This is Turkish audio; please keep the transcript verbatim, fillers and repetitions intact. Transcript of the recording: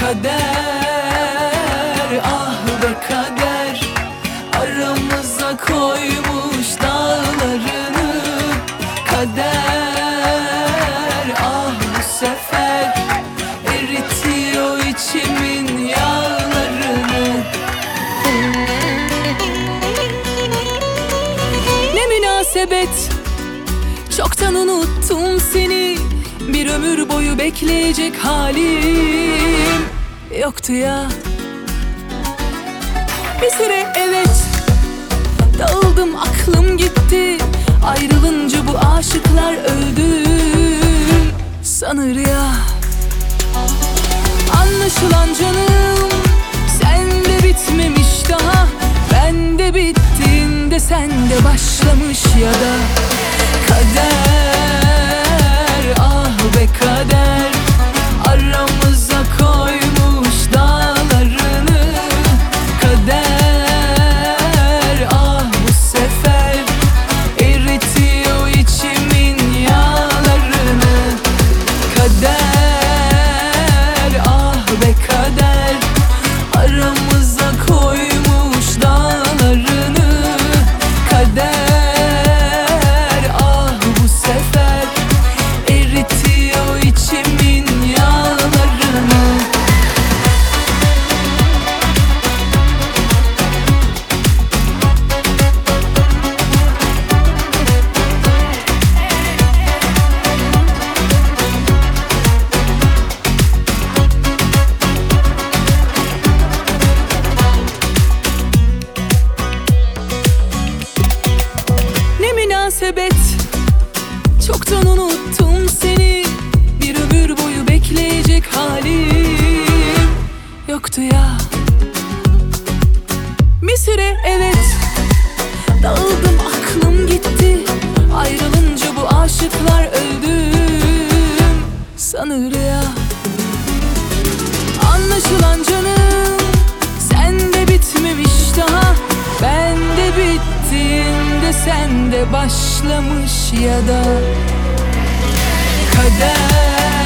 Kader, ah be kader, aramıza koymuş dağlarını. Kader, ah bu sefer eritiyor içimin yağlarını. Ne münasebet, çoktan unuttum seni. Bir ömür boyu bekleyecek halim yoktu ya. Bir süre evet, dağıldım, aklım gitti. Ayrılınca bu aşıklar öldü sanır ya. Anlaşılan canım, sende bitmemiş daha. Bende bittiğinde sende başlamış ya da. Kader, ah be kader, aramıza koymuş dağlarını. Kader, ah bu sefer eritiyor içimin yağlarını. Kader, ah be kader, aramıza koymuş dağlarını. Kader, ah bu sefer eritiyor içimin yağlarını. Ne münasebet, çoktan unuttum seni. Bir ömür boyu bekleyecek halim yoktu ya. Bir süre evet, dağıldım, aklım gitti. Ayrılınca bu aşıklar öldüm sanır ya. Anlaşılan canım, sende bitmemiş daha. Bende bittiğinde sende başlamış ya da. Kader,